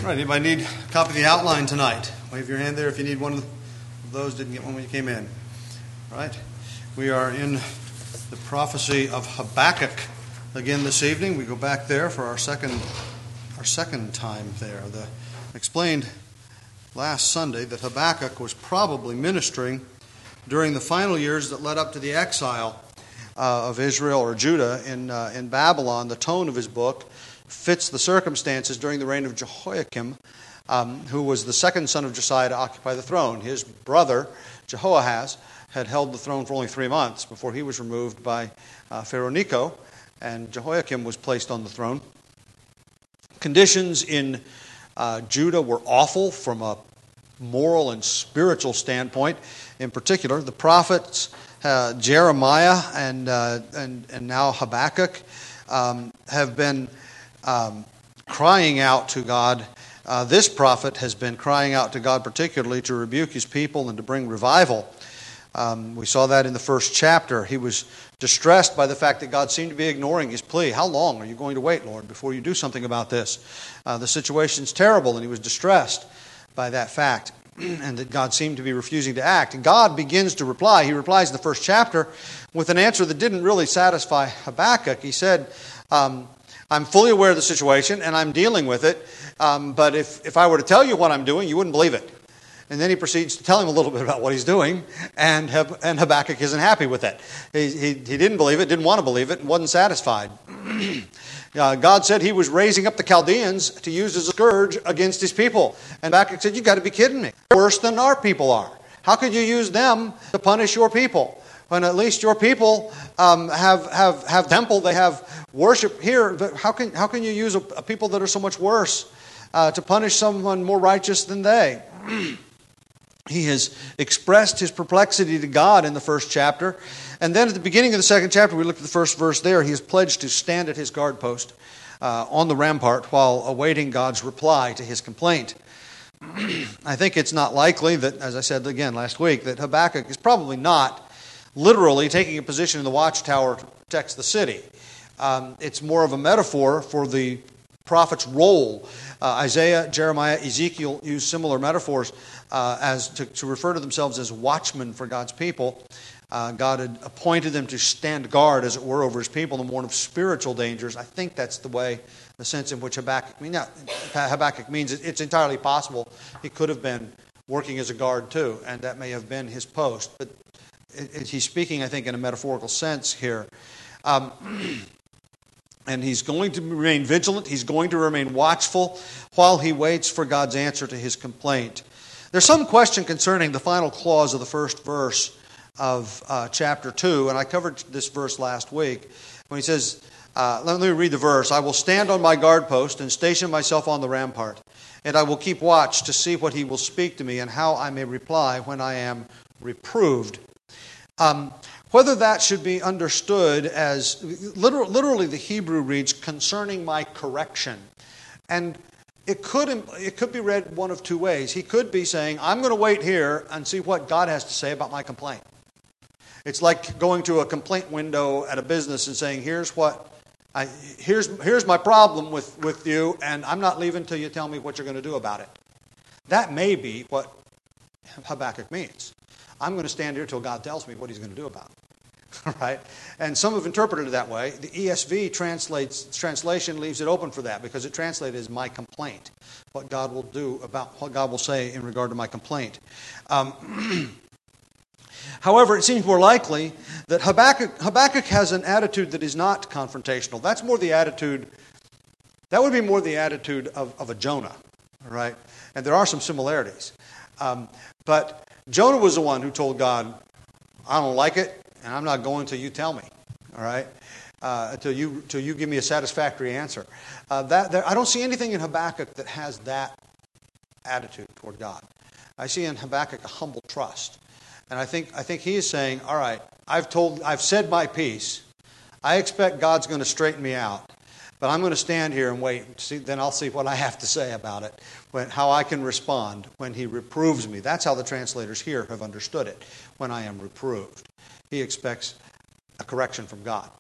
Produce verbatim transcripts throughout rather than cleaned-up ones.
All right, anybody need a copy of the outline tonight? Wave your hand there if you need one of those. Didn't get one when you came in. All right, we are in the prophecy of Habakkuk again this evening. We go back there for our second our second time there. The explained last Sunday that Habakkuk was probably ministering during the final years that led up to the exile uh, of Israel or Judah in uh, in Babylon. The tone of his book fits the circumstances during the reign of Jehoiakim, um, who was the second son of Josiah to occupy the throne. His brother, Jehoahaz, had held the throne for only three months before he was removed by uh, Pharaoh Necho, and Jehoiakim was placed on the throne. Conditions in uh, Judah were awful from a moral and spiritual standpoint. In particular, the prophets uh, Jeremiah and, uh, and, and now Habakkuk um, have been Um, crying out to God. Uh, this prophet has been crying out to God particularly to rebuke his people and to bring revival. Um, we saw that in the first chapter. He was distressed by the fact that God seemed to be ignoring his plea. How long are you going to wait, Lord, before you do something about this? Uh, the situation's terrible, and he was distressed by that fact, and that God seemed to be refusing to act. And God begins to reply. He replies in the first chapter with an answer that didn't really satisfy Habakkuk. He said, um, I'm fully aware of the situation, and I'm dealing with it, um, but if, if I were to tell you what I'm doing, you wouldn't believe it. And then he proceeds to tell him a little bit about what he's doing, and and Habakkuk isn't happy with that. He, he, he didn't believe it, didn't want to believe it, and wasn't satisfied. uh, God said he was raising up the Chaldeans to use as a scourge against his people. And Habakkuk said, you've got to be kidding me. They're worse than our people are. How could you use them to punish your people? When at least your people um, have, have, have temple, they have worship here. But how can, how can you use a, a people that are so much worse uh, to punish someone more righteous than they? He has expressed his perplexity to God in the first chapter. And then at the beginning of the second chapter, we look at the first verse there, he has pledged to stand at his guard post uh, on the rampart while awaiting God's reply to his complaint. I think it's not likely that, as I said again last week, that Habakkuk is probably not literally taking a position in the watchtower to protect the city. Um, it's more of a metaphor for the prophet's role. Uh, Isaiah, Jeremiah, Ezekiel use similar metaphors uh, as to, to refer to themselves as watchmen for God's people. Uh, God had appointed them to stand guard, as it were, over his people in the morning of spiritual dangers. I think that's the way, the sense in which Habakkuk, I mean, now, Habakkuk means it, it's entirely possible he could have been working as a guard too, and that may have been his post. But he's speaking, I think, in a metaphorical sense here. Um, and he's going to remain vigilant. He's going to remain watchful while he waits for God's answer to his complaint. There's some question concerning the final clause of the first verse of uh, chapter two, and I covered this verse last week, when he says, uh, let me read the verse, I will stand on my guard post and station myself on the rampart, and I will keep watch to see what he will speak to me and how I may reply when I am reproved. Um, whether that should be understood as, literally, literally the Hebrew reads, concerning my correction. And it could, it could be read one of two ways. He could be saying, I'm going to wait here and see what God has to say about my complaint. It's like going to a complaint window at a business and saying, here's what, I, here's, here's my problem with, with you, and I'm not leaving until you tell me what you're going to do about it. That may be what Habakkuk means. I'm going to stand here until God tells me what he's going to do about it. All right? And some have interpreted it that way. The E S V translates translation leaves it open for that because it translated as my complaint. What God will do about, what God will say in regard to my complaint. Um, however, it seems more likely that Habakkuk, Habakkuk has an attitude that is not confrontational. That's more the attitude, that would be more the attitude of, of a Jonah. All right? And there are some similarities. Um, but Jonah was the one who told God, I don't like it, and I'm not going until you tell me, all right? Uh, until you until you give me a satisfactory answer. Uh, that there, I don't see anything in Habakkuk that has that attitude toward God. I see in Habakkuk a humble trust. And I think I think he is saying, all right, I've told I've said my piece. I expect God's going to straighten me out. But I'm going to stand here and wait. And see, then I'll see what I have to say about it, when, how I can respond when he reproves me. That's how the translators here have understood it, when I am reproved. He expects a correction from God.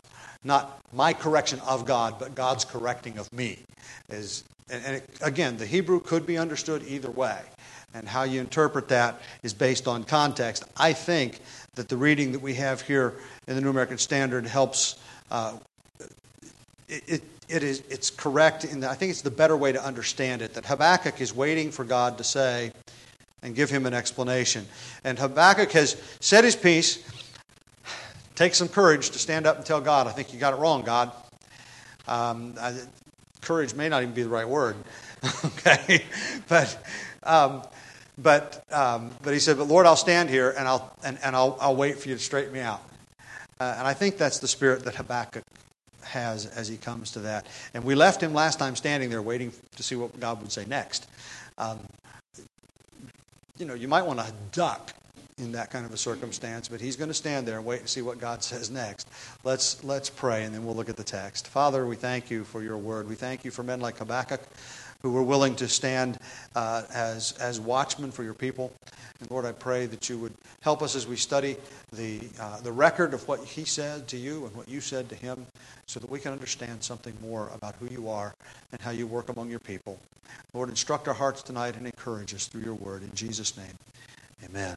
Not my correction of God, but God's correcting of me. Is and, and it, again, the Hebrew could be understood either way. And how you interpret that is based on context. I think that the reading that we have here in the New American Standard helps. Uh, it, it, it is it's correct, and I think it's the better way to understand it. That Habakkuk is waiting for God to say and give him an explanation. And Habakkuk has said his piece. Take some courage to stand up and tell God, I think you got it wrong, God. Um, I, courage may not even be the right word, okay? But um, but um, but he said, but Lord, I'll stand here and I'll and, and I'll I'll wait for you to straighten me out. Uh, and I think that's the spirit that Habakkuk has as he comes to that. And we left him last time standing there waiting to see what God would say next. Um, you know, you might want to duck in that kind of a circumstance, but he's going to stand there and wait and see what God says next. Let's let's pray, and then we'll look at the text. Father, we thank you for your word. We thank you for men like Habakkuk who were willing to stand uh, as as watchmen for your people. And Lord, I pray that you would help us as we study the uh, the record of what he said to you and what you said to him, so that we can understand something more about who you are and how you work among your people. Lord, instruct our hearts tonight and encourage us through your word. In Jesus' name, amen.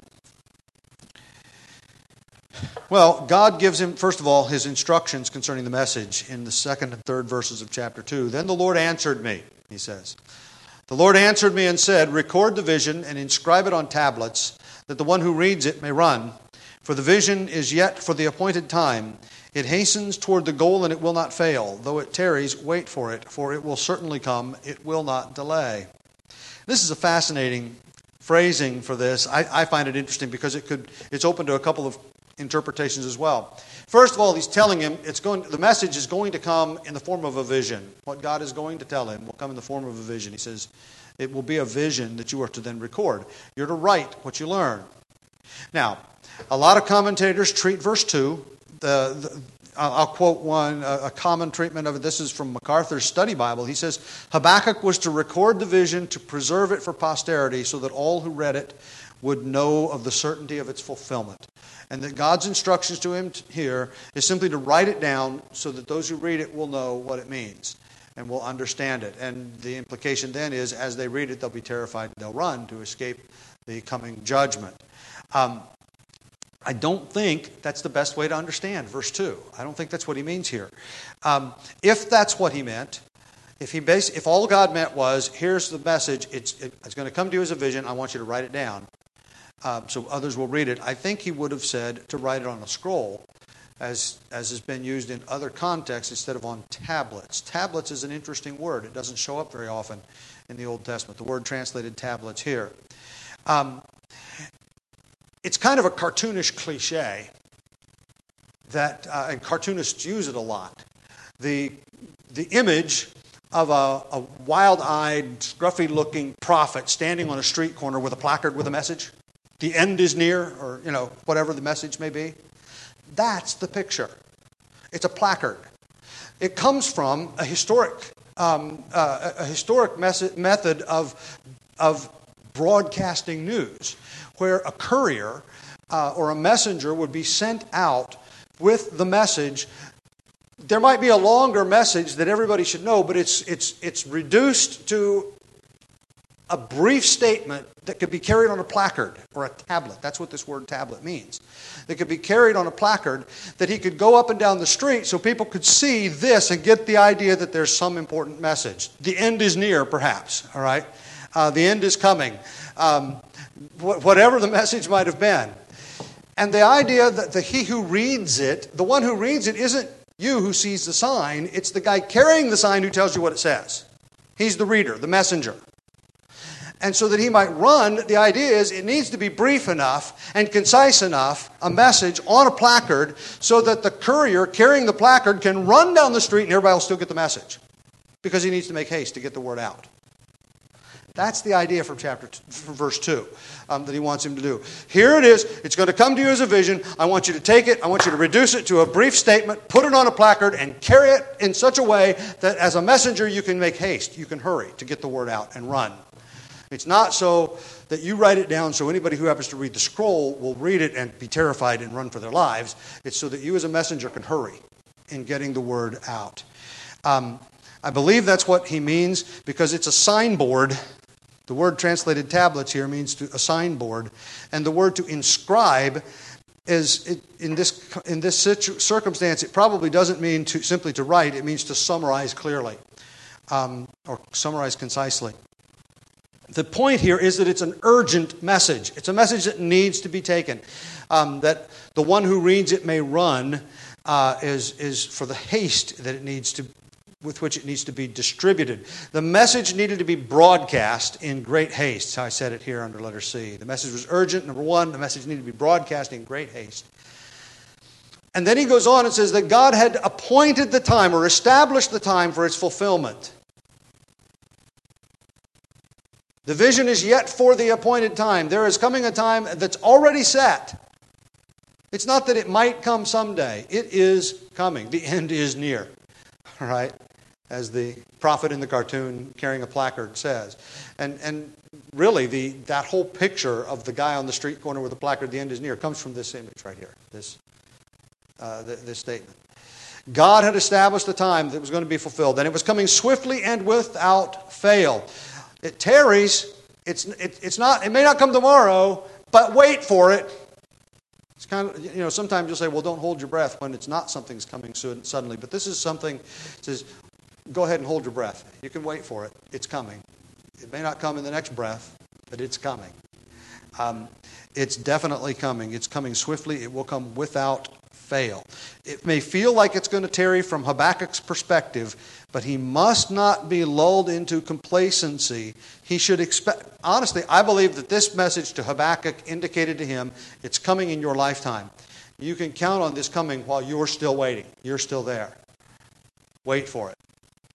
Well, God gives him, first of all, his instructions concerning the message in the second and third verses of chapter two. Then the Lord answered me, he says. The Lord answered me and said, record the vision and inscribe it on tablets, that the one who reads it may run. For the vision is yet for the appointed time. It hastens toward the goal and it will not fail. Though it tarries, wait for it, for it will certainly come. It will not delay. This is a fascinating phrasing for this. I, I find it interesting because it could it's open to a couple of interpretations as well. First of all, he's telling him it's going. The message is going to come in the form of a vision. What God is going to tell him will come in the form of a vision. He says it will be a vision that you are to then record. You're to write what you learn. Now, a lot of commentators treat verse two. The, the I'll quote one, a common treatment of it. This is from MacArthur's Study Bible. He says, Habakkuk was to record the vision, to preserve it for posterity, so that all who read it would know of the certainty of its fulfillment. And that God's instructions to him here is simply to write it down so that those who read it will know what it means and will understand it. And the implication then is, as they read it, they'll be terrified and they'll run to escape the coming judgment. Um, I don't think that's the best way to understand verse two. I don't think that's what he means here. Um, if that's what he meant, if he base, if all God meant was, here's the message, it's, it, it's going to come to you as a vision, I want you to write it down uh, so others will read it, I think he would have said to write it on a scroll, as, as has been used in other contexts, instead of on tablets. Tablets is an interesting word. It doesn't show up very often in the Old Testament. The word translated tablets here. Um, It's kind of a cartoonish cliche that, uh, and cartoonists use it a lot. The the image of a, a wild-eyed, scruffy-looking prophet standing on a street corner with a placard with a message. The end is near, or you know whatever the message may be. That's the picture. It's a placard. It comes from a historic um, uh, a historic mes- method of of broadcasting news, where a courier uh, or a messenger would be sent out with the message. There might be a longer message that everybody should know, but it's it's it's reduced to a brief statement that could be carried on a placard or a tablet. That's what this word tablet means. That could be carried on a placard that he could go up and down the street so people could see this and get the idea that there's some important message. The end is near, perhaps, all right? Uh, the end is coming. Um, wh- whatever the message might have been. And the idea that the he who reads it, the one who reads it isn't you who sees the sign, it's the guy carrying the sign who tells you what it says. He's the reader, the messenger. And so that he might run, the idea is it needs to be brief enough and concise enough, a message on a placard, so that the courier carrying the placard can run down the street and everybody will still get the message. Because he needs to make haste to get the word out. That's the idea from chapter two, from verse two um, that he wants him to do. Here it is. It's going to come to you as a vision. I want you to take it. I want you to reduce it to a brief statement, put it on a placard, and carry it in such a way that as a messenger you can make haste. You can hurry to get the word out and run. It's not so that you write it down so anybody who happens to read the scroll will read it and be terrified and run for their lives. It's so that you as a messenger can hurry in getting the word out. Um, I believe that's what he means because it's a signboard. The word translated tablets here means to, a signboard. And the word to inscribe is, it, in this in this situ- circumstance, it probably doesn't mean to simply to write. It means to summarize clearly um, or summarize concisely. The point here is that it's an urgent message. It's a message that needs to be taken. Um, that the one who reads it may run uh, is, is for the haste that it needs to with which it needs to be distributed. The message needed to be broadcast in great haste. That's how I said it here under letter C. The message was urgent, number one. The message needed to be broadcast in great haste. And then he goes on and says that God had appointed the time or established the time for its fulfillment. The vision is yet for the appointed time. There is coming a time that's already set. It's not that it might come someday. It is coming. The end is near. All right? As the prophet in the cartoon carrying a placard says. And and really, the that whole picture of the guy on the street corner with the placard, the end is near, comes from this image right here, this, uh, th- this statement. God had established the time that it was going to be fulfilled, and it was coming swiftly and without fail. It tarries. It's it, it's not. It may not come tomorrow, but wait for it. It's kind of, you know, sometimes you'll say, well, don't hold your breath when it's not something's coming soon, suddenly. But this is something that says, go ahead and hold your breath. You can wait for it. It's coming. It may not come in the next breath, but it's coming. Um, it's definitely coming. It's coming swiftly. It will come without fail. It may feel like it's going to tarry from Habakkuk's perspective, but he must not be lulled into complacency. He should expect, honestly, I believe that this message to Habakkuk indicated to him, it's coming in your lifetime. You can count on this coming while you're still waiting. You're still there. Wait for it.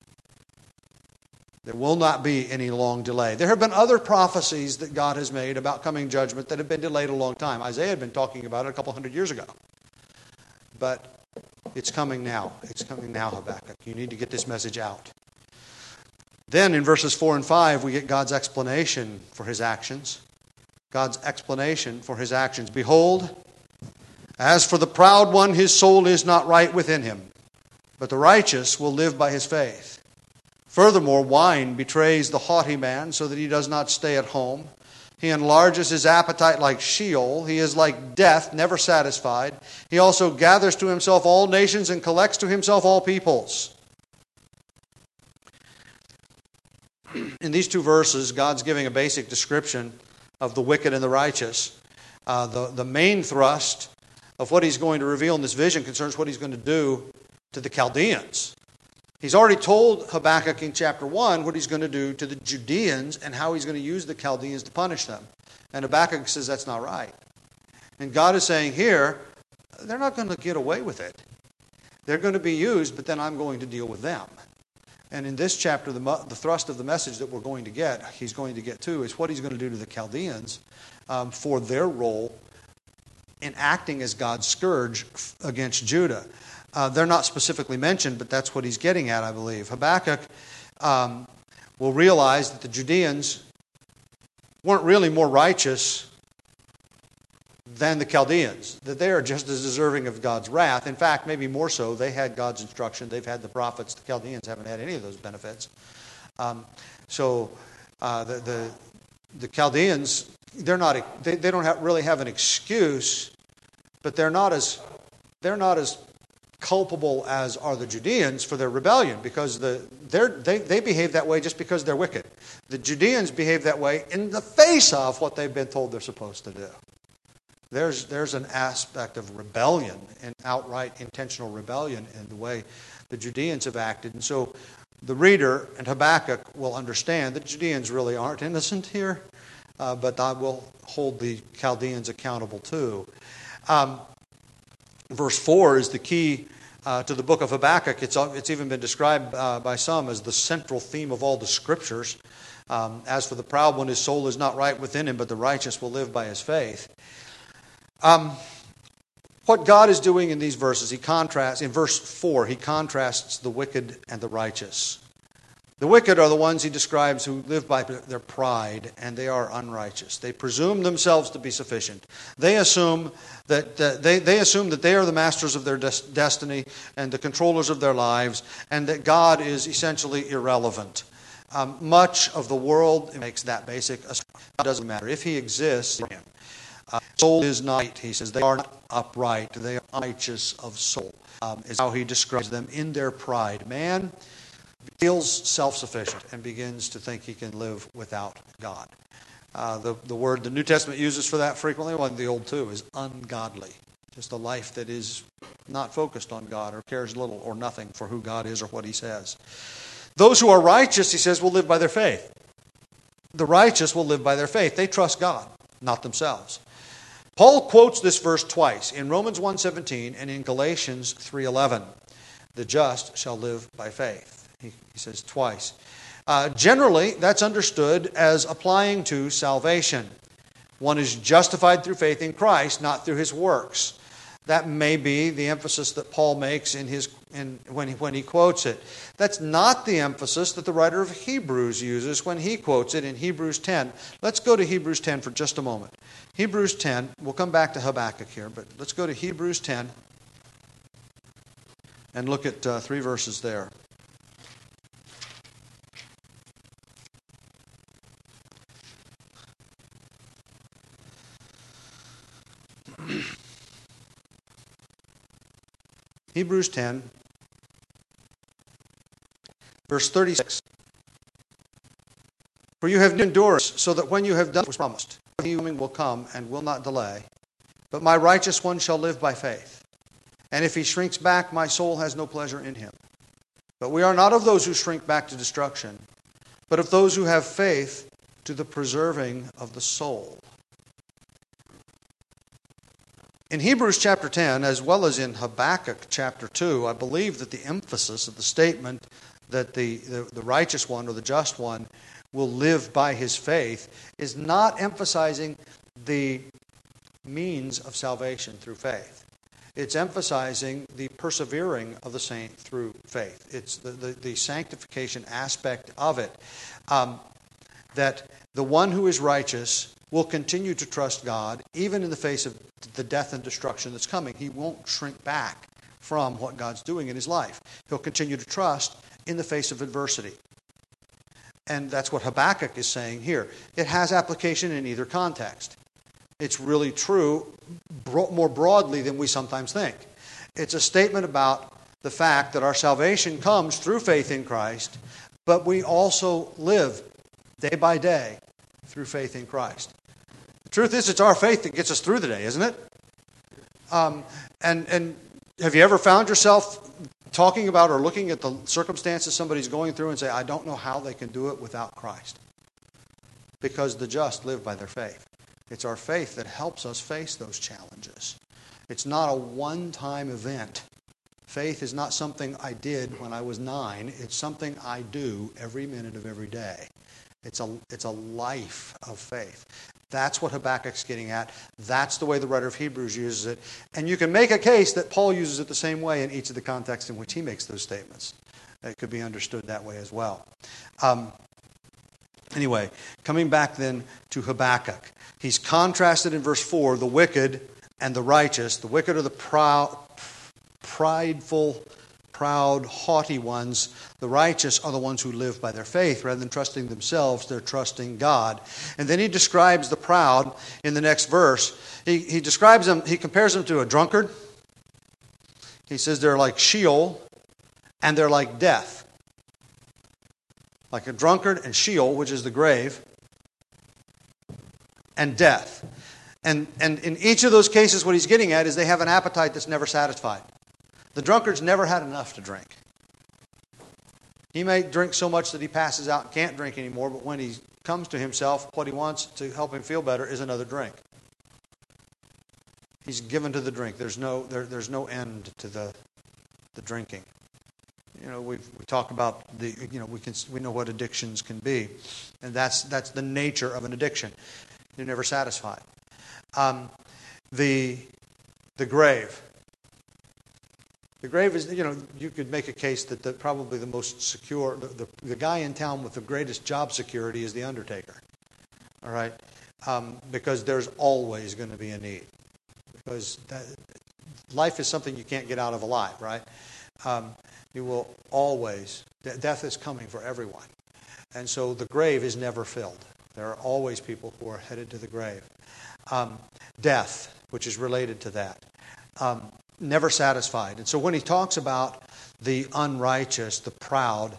There will not be any long delay. There have been other prophecies that God has made about coming judgment that have been delayed a long time. Isaiah had been talking about it a couple hundred years ago. But it's coming now. It's coming now, Habakkuk. You need to get this message out. Then in verses four and five, we get God's explanation for his actions. God's explanation for his actions. Behold, as for the proud one, his soul is not right within him, but the righteous will live by his faith. Furthermore, wine betrays the haughty man so that he does not stay at home. He enlarges his appetite like Sheol. He is like death, never satisfied. He also gathers to himself all nations and collects to himself all peoples. In these two verses, God's giving a basic description of the wicked and the righteous. Uh, the, the main thrust of what he's going to reveal in this vision concerns what he's going to do to the Chaldeans. He's already told Habakkuk in chapter one what he's going to do to the Judeans and how he's going to use the Chaldeans to punish them. And Habakkuk says that's not right. And God is saying here, they're not going to get away with it. They're going to be used, but then I'm going to deal with them. And in this chapter, the, the thrust of the message that we're going to get, he's going to get to, is what he's going to do to the Chaldeans um, for their role in acting as God's scourge against Judah. Uh, they're not specifically mentioned, but that's what he's getting at, I believe. Habakkuk um, will realize that the Judeans weren't really more righteous than the Chaldeans, that they are just as deserving of God's wrath. In fact, maybe more so. They had God's instruction. They've had the prophets. The Chaldeans haven't had any of those benefits. Um, so uh, the, the the Chaldeans, they're not. They, they don't have, really have an excuse, but they're not as they're not as culpable as are the Judeans for their rebellion, because the they're, they they behave that way just because they're wicked. The Judeans behave that way in the face of what they've been told they're supposed to do. There's there's an aspect of rebellion and outright intentional rebellion in the way the Judeans have acted. And so the reader and Habakkuk will understand that Judeans really aren't innocent here, uh, but God will hold the Chaldeans accountable too. Um, verse four is the key uh, to the book of Habakkuk. It's, it's even been described uh, by some as the central theme of all the scriptures. Um, as for the proud one, his soul is not right within him, but the righteous will live by his faith. Um, what God is doing in these verses, he contrasts, in verse four, he contrasts the wicked and the righteous. The wicked are the ones he describes who live by their pride, and they are unrighteous. They presume themselves to be sufficient. They assume that, that they, they assume that they are the masters of their des- destiny and the controllers of their lives, and that God is essentially irrelevant. Um, much of the world makes that basic assumption. It doesn't matter if he exists. Uh, soul is not. He says they are not upright. They are unrighteous of soul. Um, is how he describes them in their pride. Man feels self-sufficient and begins to think he can live without God. Uh, the, the word the New Testament uses for that frequently, well, the Old too, is ungodly. Just a life that is not focused on God or cares little or nothing for who God is or what he says. Those who are righteous, he says, will live by their faith. The righteous will live by their faith. They trust God, not themselves. Paul quotes this verse twice, in Romans one seventeen and in Galatians three eleven. The just shall live by faith. He, he says twice. Uh, generally, that's understood as applying to salvation. One is justified through faith in Christ, not through his works. That may be the emphasis that Paul makes in his in, when, he, when he quotes it. That's not the emphasis that the writer of Hebrews uses when he quotes it in Hebrews ten. Let's go to Hebrews ten for just a moment. Hebrews ten, we'll come back to Habakkuk here, but let's go to Hebrews ten and look at uh, three verses there. Hebrews ten, verse thirty-six. For you have endurance, so that when you have done what was promised, the coming will come and will not delay. But my righteous one shall live by faith. And if he shrinks back, my soul has no pleasure in him. But we are not of those who shrink back to destruction, but of those who have faith to the preserving of the soul. In Hebrews chapter ten, as well as in Habakkuk chapter two, I believe that the emphasis of the statement that the, the, the righteous one or the just one will live by his faith is not emphasizing the means of salvation through faith. It's emphasizing the persevering of the saint through faith. It's the, the, the sanctification aspect of it. Um, that the one who is righteous will continue to trust God even in the face of the death and destruction that's coming. He won't shrink back from what God's doing in his life. He'll continue to trust in the face of adversity. And that's what Habakkuk is saying here. It has application in either context. It's really true more broadly than we sometimes think. It's a statement about the fact that our salvation comes through faith in Christ, but we also live day by day through faith in Christ. The truth is, it's our faith that gets us through the day, isn't it? Um, and, and have you ever found yourself talking about or looking at the circumstances somebody's going through and say, I don't know how they can do it without Christ? Because the just live by their faith. It's our faith that helps us face those challenges. It's not a one-time event. Faith is not something I did when I was nine. It's something I do every minute of every day. It's a, it's a life of faith. That's what Habakkuk's getting at. That's the way the writer of Hebrews uses it. And you can make a case that Paul uses it the same way in each of the contexts in which he makes those statements. It could be understood that way as well. Um, anyway, coming back then to Habakkuk. He's contrasted in verse four the wicked and the righteous. The wicked are the proud, prideful, proud, haughty ones. The righteous are the ones who live by their faith. Rather than trusting themselves, they're trusting God. And then he describes the proud in the next verse. He, he describes them, he compares them to a drunkard. He says they're like Sheol and they're like death. Like a drunkard and Sheol, which is the grave, and death. And, and in each of those cases, what he's getting at is they have an appetite that's never satisfied. The drunkard's never had enough to drink. He may drink so much that he passes out and can't drink anymore, but when he comes to himself, what he wants to help him feel better is another drink. He's given to the drink. There's no there, there's no end to the the drinking. You know, we we talk about the you know we can we know what addictions can be, and that's that's the nature of an addiction. You're never satisfied. Um, the the grave. The grave is, you know, you could make a case that the, probably the most secure, the, the, the guy in town with the greatest job security is the undertaker. All right? Um, because there's always going to be a need. Because that, life is something you can't get out of alive, right? Um, you will always, death is coming for everyone. And so the grave is never filled. There are always people who are headed to the grave. Um, death, which is related to that. Um, never satisfied. And so when he talks about the unrighteous, the proud,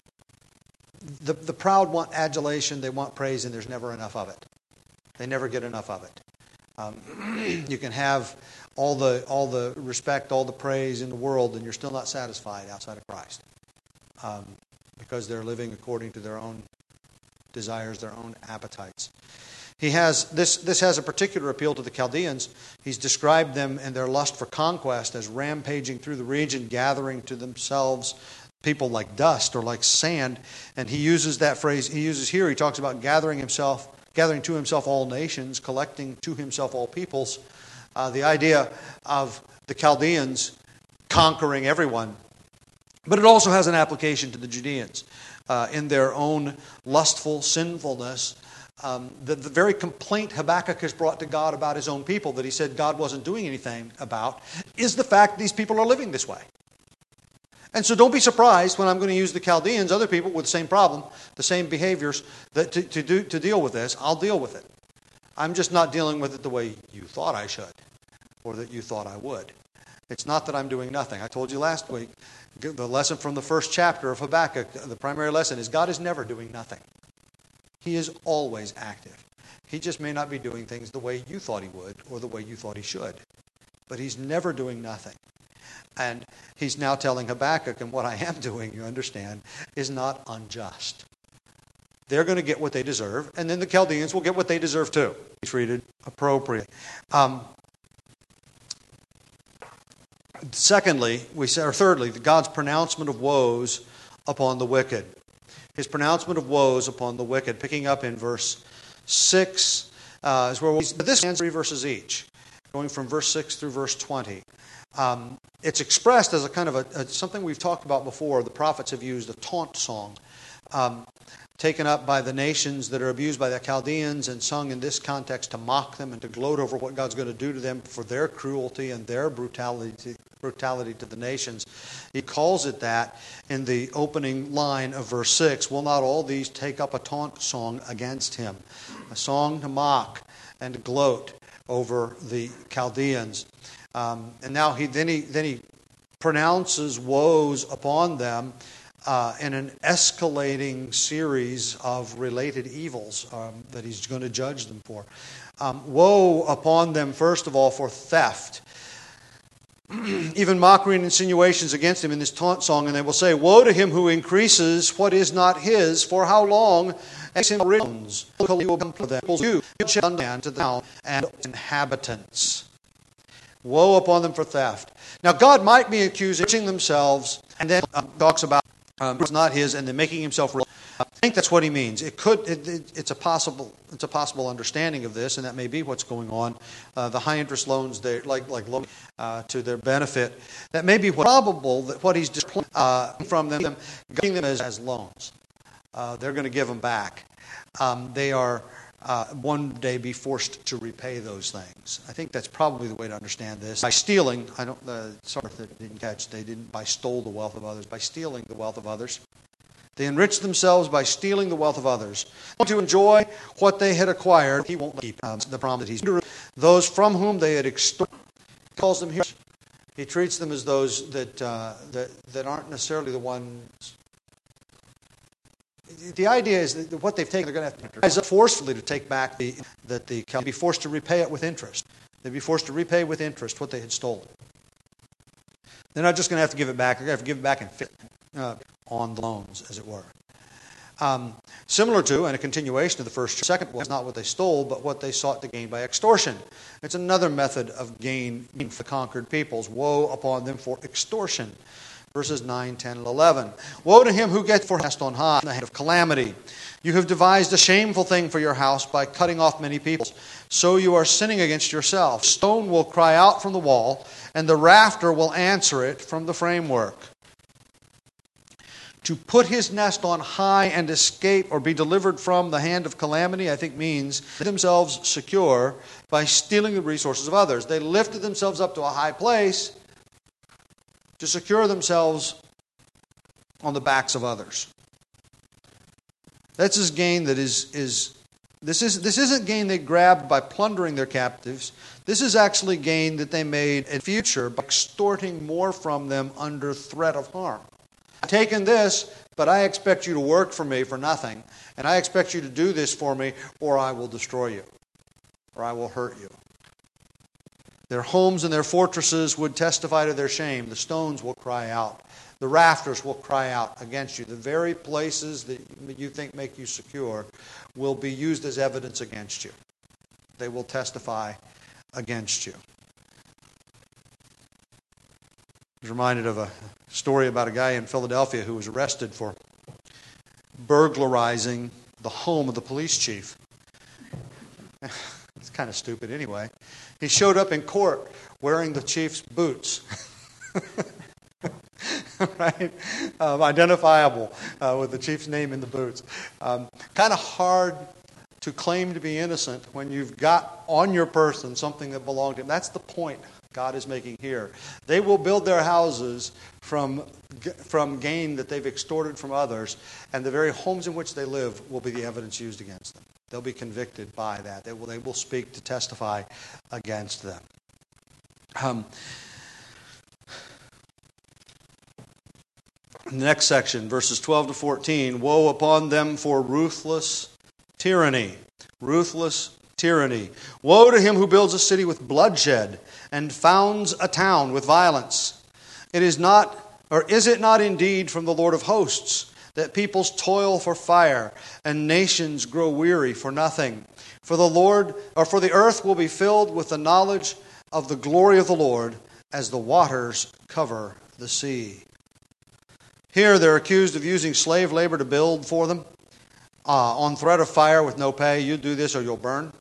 the, the proud want adulation, they want praise, and there's never enough of it. They never get enough of it. Um, you can have all the all the respect, all the praise in the world, and you're still not satisfied outside of Christ. Um, because they're living according to their own desires, their own appetites. He has this this has a particular appeal to the Chaldeans. He's described them and their lust for conquest as rampaging through the region, gathering to themselves people like dust or like sand. And he uses that phrase, he uses here, he talks about gathering himself, gathering to himself all nations, collecting to himself all peoples. Uh, the idea of the Chaldeans conquering everyone. But it also has an application to the Judeans. Uh, in their own lustful sinfulness, um, the, the very complaint Habakkuk has brought to God about his own people, that he said God wasn't doing anything about, is the fact these people are living this way. And so don't be surprised when I'm going to use the Chaldeans, other people with the same problem, the same behaviors, that to, to, do, to deal with this. I'll deal with it. I'm just not dealing with it the way you thought I should, or that you thought I would. It's not that I'm doing nothing. I told you last week, the lesson from the first chapter of Habakkuk, the primary lesson is God is never doing nothing. He is always active. He just may not be doing things the way you thought he would or the way you thought he should. But he's never doing nothing. And he's now telling Habakkuk, and what I am doing, you understand, is not unjust. They're going to get what they deserve, and then the Chaldeans will get what they deserve too. Be treated appropriately. Um, Secondly, we say, or thirdly, God's pronouncement of woes upon the wicked. His pronouncement of woes upon the wicked, picking up in verse six, uh, is where we, this stands three verses each, going from verse six through verse twenty. Um, it's expressed as a kind of a, a something we've talked about before. The prophets have used a taunt song, um, taken up by the nations that are abused by the Chaldeans and sung in this context to mock them and to gloat over what God's going to do to them for their cruelty and their brutality, brutality to the nations. He calls it that in the opening line of verse six. Will not all these take up a taunt song against him? A song to mock and to gloat over the Chaldeans. Um, and now he then he then he pronounces woes upon them Uh, in an escalating series of related evils um, that he's going to judge them for. Um, woe upon them, first of all, for theft. Even mockery and insinuations against him in this taunt song, and they will say, woe to him who increases what is not his, for how long as him rings, you shall land to the town and inhabitants. Woe upon them for theft. Now God might be accusing themselves, and then uh, talks about Um, it's not his, and then making himself real. I think that's what he means. It could. It, it, it's a possible. It's a possible understanding of this, and that may be what's going on. Uh, the high interest loans, they like like loan uh, to their benefit. That may be what, probable that what he's displaying uh, from them, giving them as, as loans. Uh, they're going to give them back. Um, they are uh, one day be forced to repay those things. I think that's probably the way to understand this. By stealing, I don't. Uh, sorry if they didn't catch. They didn't by stole the wealth of others. By stealing the wealth of others, they enrich themselves by stealing the wealth of others. To enjoy what they had acquired, he won't keep um, the promise that he's. Those from whom they had extorted, he calls them here. He treats them as those that uh, that that aren't necessarily the ones. The idea is that what they've taken, they're going to have to rise up forcefully to take back the that the they'd be forced to repay it with interest. They'd be forced to repay with interest what they had stolen. They're not just going to have to give it back; they're going to have to give it back and fit uh, on the loans, as it were. Um, similar to, and a continuation of the first, second was not what they stole, but what they sought to gain by extortion. It's another method of gain for the conquered peoples. Woe upon them for extortion. Verses nine, ten, and eleven. Woe to him who gets for nest on high in the hand of calamity. You have devised a shameful thing for your house by cutting off many peoples. So you are sinning against yourself. Stone will cry out from the wall, and the rafter will answer it from the framework. To put his nest on high and escape or be delivered from the hand of calamity, I think means themselves secure by stealing the resources of others. They lifted themselves up to a high place to secure themselves on the backs of others. That's his gain that is, is this is this isn't gain they grabbed by plundering their captives. This is actually gain that they made in future by extorting more from them under threat of harm. I've taken this, but I expect you to work for me for nothing, and I expect you to do this for me, or I will destroy you, or I will hurt you. Their homes and their fortresses would testify to their shame. The stones will cry out. The rafters will cry out against you. The very places that you think make you secure will be used as evidence against you. They will testify against you. I was reminded of a story about a guy in Philadelphia who was arrested for burglarizing the home of the police chief. It's kind of stupid anyway. He showed up in court wearing the chief's boots. Right? Um, identifiable uh, with the chief's name in the boots. Um, kind of hard to claim to be innocent when you've got on your person something that belonged to him. That's the point God is making here. They will build their houses from, from gain that they've extorted from others, and the very homes in which they live will be the evidence used against them. They'll be convicted by that. They will, they will speak to testify against them. Um, the next section, verses twelve to fourteen, woe upon them for ruthless tyranny. Ruthless tyranny. Woe to him who builds a city with bloodshed and founds a town with violence. It is not, or is it not indeed from the Lord of hosts that peoples toil for fire and nations grow weary for nothing? For the Lord, or for the earth will be filled with the knowledge of the glory of the Lord as the waters cover the sea. Here they're accused of using slave labor to build for them uh, on threat of fire with no pay. You do this or you'll burn.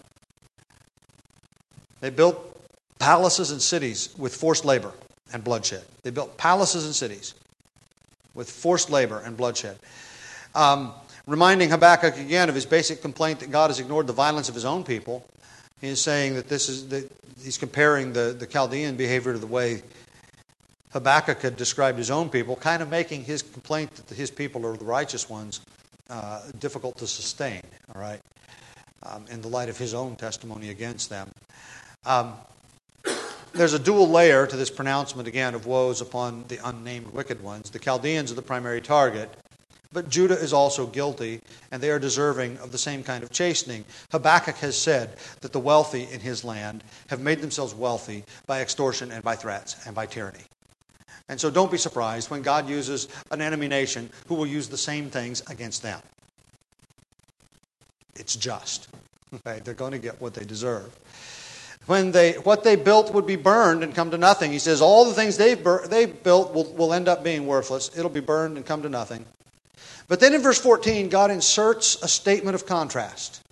They built palaces and cities with forced labor and bloodshed. They built palaces and cities with forced labor and bloodshed. Um, reminding Habakkuk again of his basic complaint that God has ignored the violence of his own people. He's saying that this is that he's comparing the, the Chaldean behavior to the way Habakkuk had described his own people, kind of making his complaint that his people are the righteous ones uh, difficult to sustain, all right, um, in the light of his own testimony against them. Um, there's a dual layer to this pronouncement, again, of woes upon the unnamed wicked ones. The Chaldeans are the primary target, but Judah is also guilty, and they are deserving of the same kind of chastening. Habakkuk has said that the wealthy in his land have made themselves wealthy by extortion and by threats and by tyranny. And so don't be surprised when God uses an enemy nation who will use the same things against them. It's just. Okay? They're going to get what they deserve. When they, what they built would be burned and come to nothing. He says all the things they've, bur- they've built will, will end up being worthless. It'll be burned and come to nothing. But then in verse fourteen, God inserts a statement of contrast.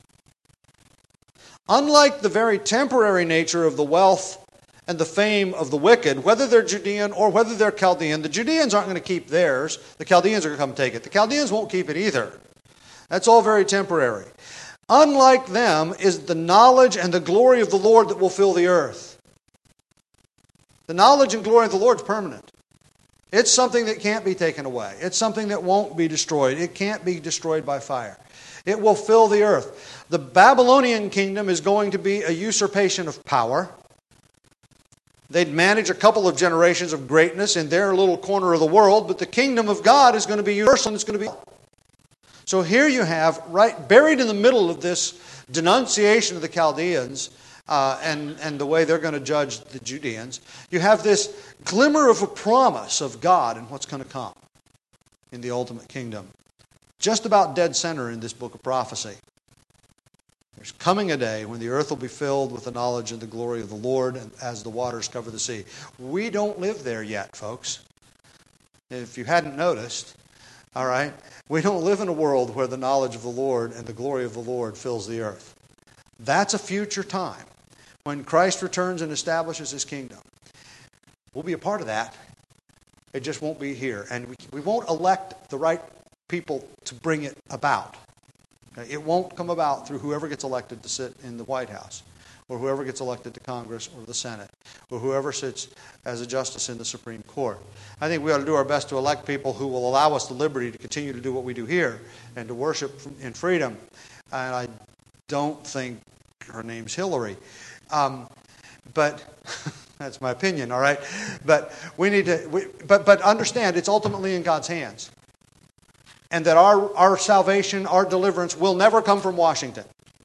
Unlike the very temporary nature of the wealth and the fame of the wicked, whether they're Judean or whether they're Chaldean, the Judeans aren't going to keep theirs. The Chaldeans are going to come take it. The Chaldeans won't keep it either. That's all very temporary. Unlike them is the knowledge and the glory of the Lord that will fill the earth. The knowledge and glory of the Lord is permanent. It's something that can't be taken away. It's something that won't be destroyed. It can't be destroyed by fire. It will fill the earth. The Babylonian kingdom is going to be a usurpation of power. They'd manage a couple of generations of greatness in their little corner of the world, but the kingdom of God is going to be universal and it's going to be... So here you have, right buried in the middle of this denunciation of the Chaldeans uh, and, and the way they're going to judge the Judeans, you have this glimmer of a promise of God and what's going to come in the ultimate kingdom. Just about dead center in this book of prophecy. There's coming a day when the earth will be filled with the knowledge and the glory of the Lord as the waters cover the sea. We don't live there yet, folks. if you hadn't noticed, all right, we don't live in a world where the knowledge of the Lord and the glory of the Lord fills the earth. That's a future time when Christ returns and establishes his kingdom. We'll be a part of that. It just won't be here. And we, we won't elect the right people to bring it about. Okay? It won't come about through whoever gets elected to sit in the White House, or whoever gets elected to Congress or the Senate, or whoever sits as a justice in the Supreme Court. I think we ought to do our best to elect people who will allow us the liberty to continue to do what we do here and to worship in freedom. And I don't think her name's Hillary. Um, but that's my opinion, all right? But we need to, we, but, but understand it's ultimately in God's hands. And that our, our salvation, our deliverance will never come from Washington.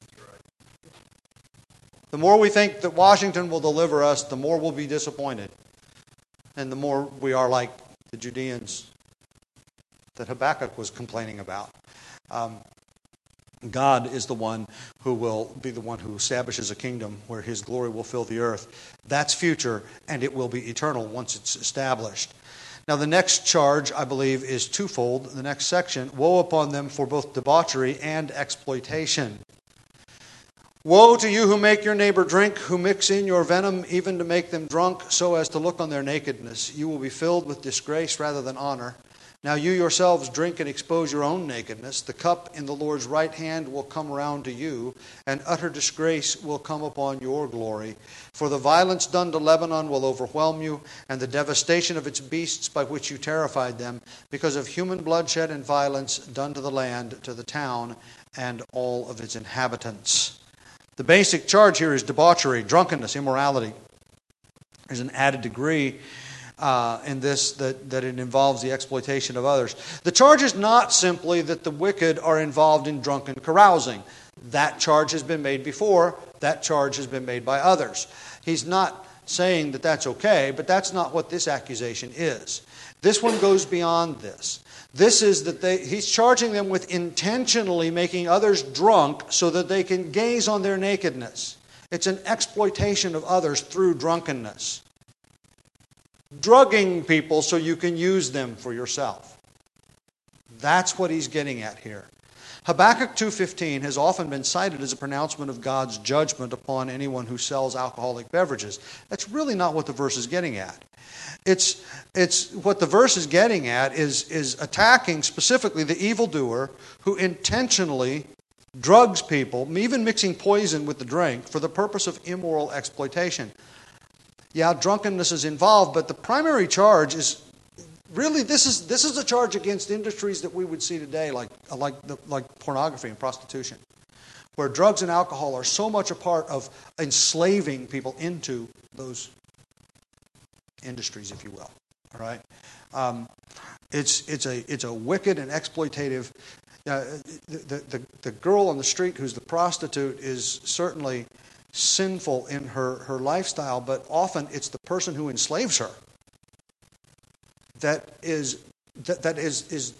The more we think that Washington will deliver us, the more we'll be disappointed. And the more we are like the Judeans that Habakkuk was complaining about. Um, God is the one who will be the one who establishes a kingdom where his glory will fill the earth. That's future, and it will be eternal once it's established. Now the next charge, I believe, is twofold. The next section, woe upon them for both debauchery and exploitation. Woe to you who make your neighbor drink, who mix in your venom even to make them drunk, so as to look on their nakedness. You will be filled with disgrace rather than honor. Now you yourselves drink and expose your own nakedness. The cup in the Lord's right hand will come around to you, and utter disgrace will come upon your glory. For the violence done to Lebanon will overwhelm you, and the devastation of its beasts by which you terrified them, because of human bloodshed and violence done to the land, to the town, and all of its inhabitants. The basic charge here is debauchery, drunkenness, immorality. There's an added degree uh, in this that, that it involves the exploitation of others. The charge is not simply that the wicked are involved in drunken carousing. That charge has been made before. That charge has been made by others. He's not saying that that's okay, but that's not what this accusation is. This one goes beyond this. This is that they, he's charging them with intentionally making others drunk so that they can gaze on their nakedness. It's an exploitation of others through drunkenness. Drugging people so you can use them for yourself. That's what he's getting at here. Habakkuk two fifteen has often been cited as a pronouncement of God's judgment upon anyone who sells alcoholic beverages. That's really not what the verse is getting at. It's, it's what the verse is getting at is, is attacking specifically the evildoer who intentionally drugs people, even mixing poison with the drink, for the purpose of immoral exploitation. Yeah, drunkenness is involved, but the primary charge is really this is this is a charge against industries that we would see today, like like the, like pornography and prostitution, where drugs and alcohol are so much a part of enslaving people into those industries, if you will. All right, um, it's it's a it's a wicked and exploitative. Uh, the, the the girl on the street who's the prostitute is certainly sinful in her her lifestyle, but often it's the person who enslaves her that is that that is is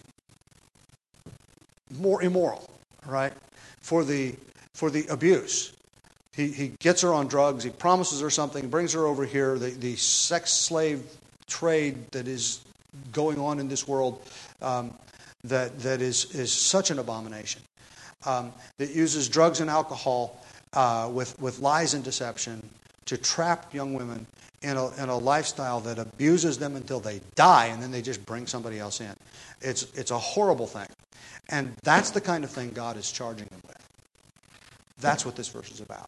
more immoral. Right, for the for the abuse. He he gets her on drugs. He promises her something, brings her over here. The the sex slave trade that is going on in this world, um, that that is is such an abomination. Um, that uses drugs and alcohol uh, with with lies and deception to trap young women in a in a lifestyle that abuses them until they die, and then they just bring somebody else in. It's it's a horrible thing, and that's the kind of thing God is charging them with. That's what this verse is about.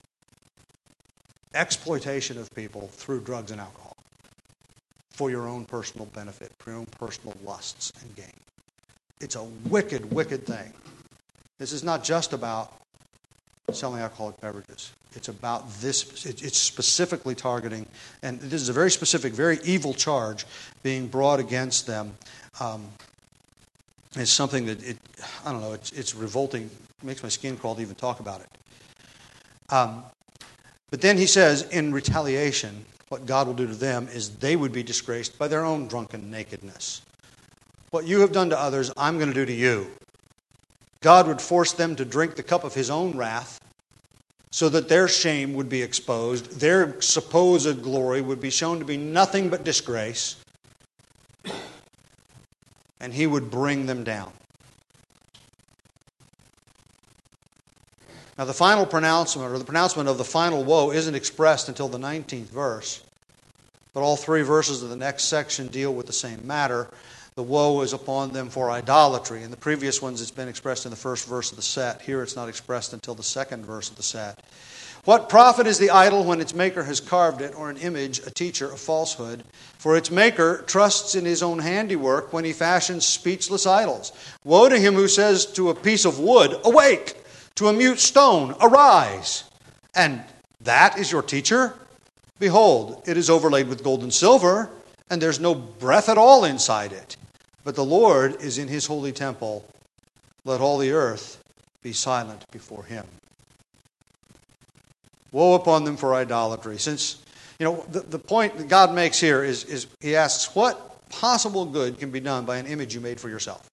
Exploitation of people through drugs and alcohol for your own personal benefit, for your own personal lusts and gain. It's a wicked, wicked thing. This is not just about selling alcoholic beverages. It's about this. It's specifically targeting, and this is a very specific, very evil charge being brought against them. Um, it's something that, it, I don't know, it's, it's revolting. It makes my skin crawl to even talk about it. Um, but then he says, in retaliation, what God will do to them is they would be disgraced by their own drunken nakedness. What you have done to others, I'm going to do to you. God would force them to drink the cup of his own wrath so that their shame would be exposed, their supposed glory would be shown to be nothing but disgrace. and he would bring them down. Now the final pronouncement, or the pronouncement of the final woe, isn't expressed until the nineteenth verse. But all three verses of the next section deal with the same matter. The woe is upon them for idolatry. In the previous ones, it's been expressed in the first verse of the set. Here it's not expressed until the second verse of the set. What profit is the idol when its maker has carved it, or an image, a teacher of falsehood? For its maker trusts in his own handiwork when he fashions speechless idols. Woe to him who says to a piece of wood, awake! To a mute stone, arise! And that is your teacher? Behold, it is overlaid with gold and silver, and there's no breath at all inside it. But the Lord is in his holy temple. Let all the earth be silent before him. Woe upon them for idolatry. Since, you know, the, the point that God makes here is, is he asks, what possible good can be done by an image you made for yourself?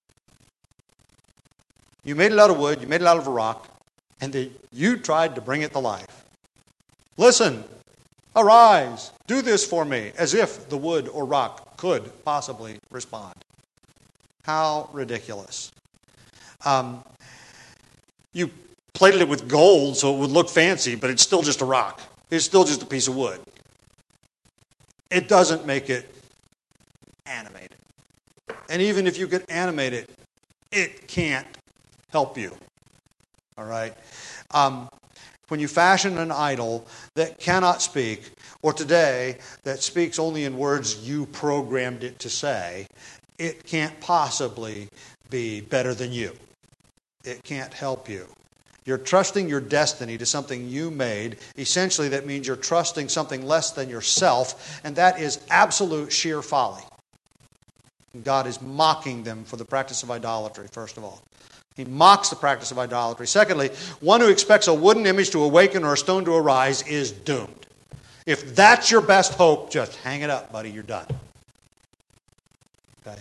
You made it out of wood, you made it out of a rock, and the, you tried to bring it to life. Listen, arise, do this for me, as if the wood or rock could possibly respond. How ridiculous. Um, you plated it with gold so it would look fancy, but it's still just a rock. It's still just a piece of wood. It doesn't make it animated. And even if you could animate it, it can't help you. All right? Um, when you fashion an idol that cannot speak, or today that speaks only in words you programmed it to say, it can't possibly be better than you. It can't help you. You're trusting your destiny to something you made. Essentially, that means you're trusting something less than yourself, and that is absolute sheer folly. God is mocking them for the practice of idolatry, first of all. He mocks the practice of idolatry. Secondly, one who expects a wooden image to awaken or a stone to arise is doomed. If that's your best hope, just hang it up, buddy. You're done. Okay.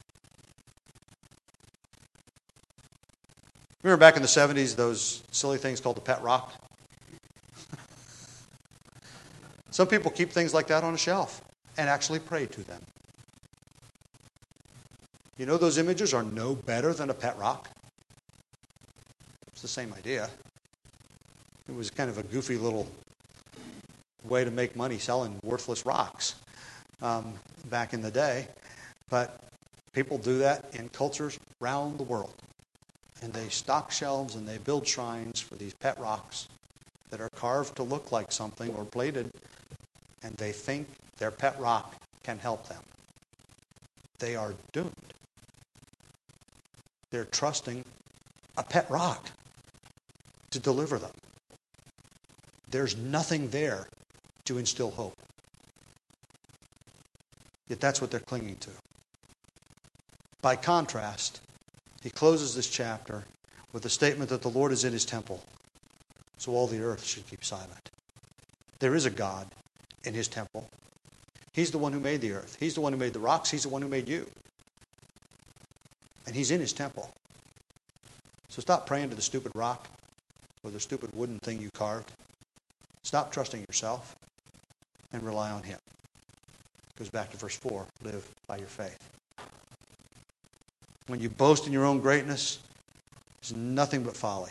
Remember back in the seventies, those silly things called the pet rock? Some people keep things like that on a shelf and actually pray to them. You know those images are no better than a pet rock? It's the same idea. It was kind of a goofy little way to make money selling worthless rocks um, back in the day. But people do that in cultures around the world. And they stock shelves and they build shrines for these pet rocks that are carved to look like something or plated, and they think their pet rock can help them. They are doomed. They're trusting a pet rock to deliver them. There's nothing there to instill hope. Yet that's what they're clinging to. By contrast, he closes this chapter with the statement that the Lord is in his temple, so all the earth should keep silent. There is a God in his temple. He's the one who made the earth. He's the one who made the rocks. He's the one who made you. And he's in his temple. So stop praying to the stupid rock or the stupid wooden thing you carved. Stop trusting yourself and rely on him. Goes back to verse four. Live by your faith. When you boast in your own greatness, it's nothing but folly.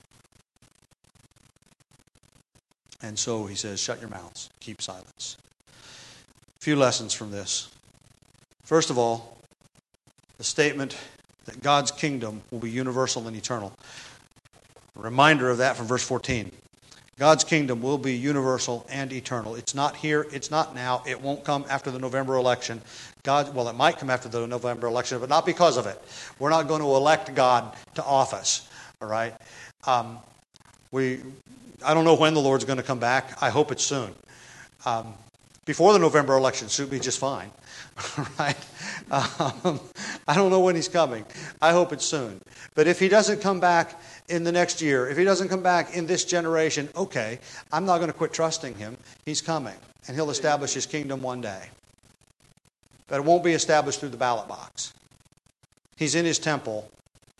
And so he says, shut your mouths, keep silence. A few lessons from this. First of all, the statement that God's kingdom will be universal and eternal. A reminder of that from verse fourteen. God's kingdom will be universal and eternal. It's not here, it's not now, it won't come after the November election. God, well, it might come after the November election, but not because of it. We're not going to elect God to office, all right? Um, we, I don't know when the Lord's going to come back. I hope it's soon. Um, before the November election should be just fine, right? Um, I don't know when he's coming. I hope it's soon. But if he doesn't come back in the next year, if he doesn't come back in this generation, okay, I'm not going to quit trusting him. He's coming, and he'll establish his kingdom one day. But it won't be established through the ballot box. He's in his temple,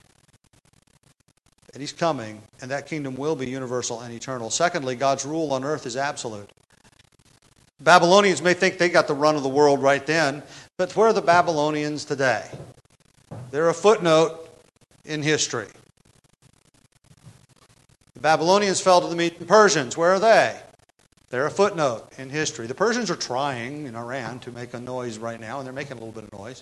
and he's coming, and that kingdom will be universal and eternal. Secondly, God's rule on earth is absolute. Babylonians may think they got the run of the world right then, but where are the Babylonians today? They're a footnote in history. The Babylonians fell to the Median Persians. Where are they? They're a footnote in history. The Persians are trying in Iran to make a noise right now, and they're making a little bit of noise.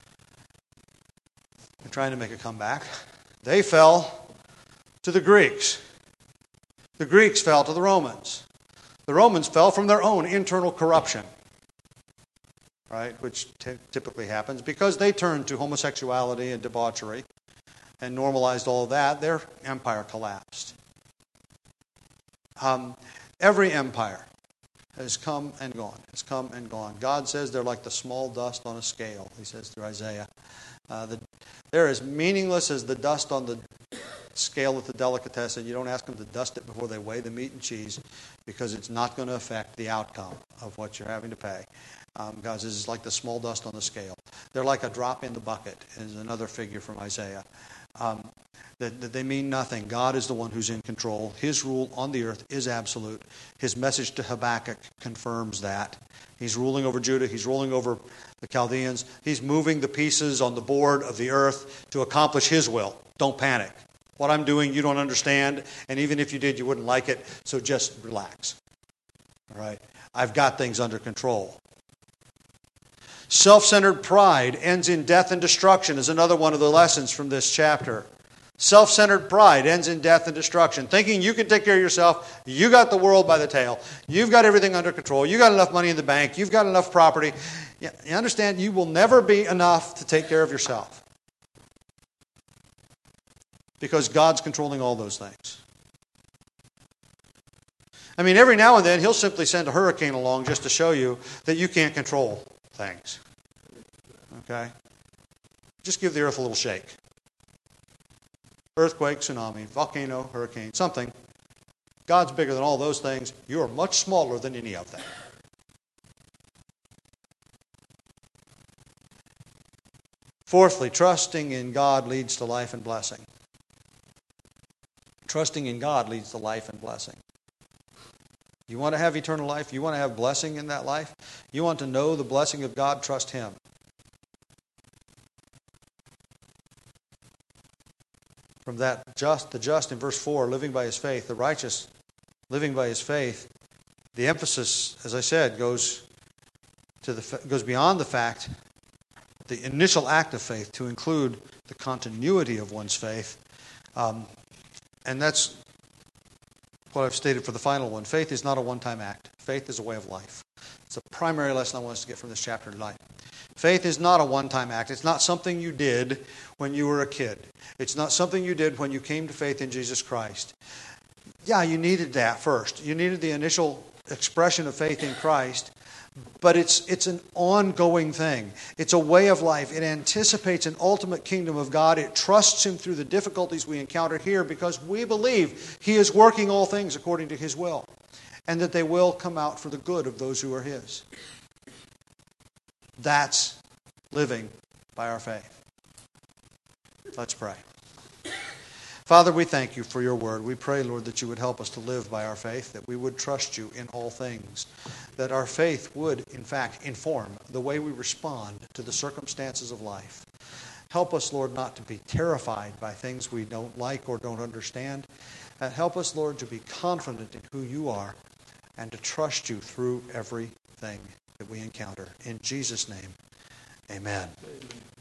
They're trying to make a comeback. They fell to the Greeks. The Greeks fell to the Romans. The Romans fell from their own internal corruption, right, which t- typically happens because they turned to homosexuality and debauchery and normalized all of that. Their empire collapsed. Um, every empire has come and gone, has come and gone. God says they're like the small dust on a scale, he says through Isaiah. Uh, the, they're as meaningless as the dust on the scale at the delicatessen. You don't ask them to dust it before they weigh the meat and cheese because it's not going to affect the outcome of what you're having to pay. Um, God says it's like the small dust on the scale. They're like a drop in the bucket, is another figure from Isaiah. Um, that, that they mean nothing. God is the one who's in control. His rule on the earth is absolute. His message to Habakkuk confirms that. He's ruling over Judah. He's ruling over the Chaldeans. He's moving the pieces on the board of the earth to accomplish His will. Don't panic. What I'm doing, you don't understand, and even if you did, you wouldn't like it, so just relax. All right? I've got things under control. Self-centered pride ends in death and destruction is another one of the lessons from this chapter. Self-centered pride ends in death and destruction. Thinking you can take care of yourself, you got the world by the tail, you've got everything under control, you got enough money in the bank, you've got enough property. You understand, you will never be enough to take care of yourself. Because God's controlling all those things. I mean, every now and then He'll simply send a hurricane along just to show you that you can't control things. Okay? Just give the earth a little shake. Earthquake, tsunami, volcano, hurricane, something. God's bigger than all those things. You are much smaller than any of them. Fourthly, trusting in God leads to life and blessing. Trusting in God leads to life and blessing. You want to have eternal life? You want to have blessing in that life? You want to know the blessing of God? Trust Him. From that just, the just in verse four, living by his faith, the righteous living by his faith, the emphasis, as I said, goes to the goes beyond the fact, the initial act of faith, to include the continuity of one's faith. Um, and that's what I've stated for the final one. Faith is not a one-time act. Faith is a way of life. It's a primary lesson I want us to get from this chapter tonight. Faith is not a one-time act. It's not something you did when you were a kid. It's not something you did when you came to faith in Jesus Christ. Yeah, you needed that first. You needed the initial expression of faith in Christ, but it's it's an ongoing thing. It's a way of life. It anticipates an ultimate kingdom of God. It trusts Him through the difficulties we encounter here because we believe He is working all things according to His will, and that they will come out for the good of those who are His. That's living by our faith. Let's pray. Father, we thank You for Your word. We pray, Lord, that You would help us to live by our faith, that we would trust You in all things, that our faith would, in fact, inform the way we respond to the circumstances of life. Help us, Lord, not to be terrified by things we don't like or don't understand. And help us, Lord, to be confident in who You are and to trust You through everything that we encounter. In Jesus' name, amen. Amen.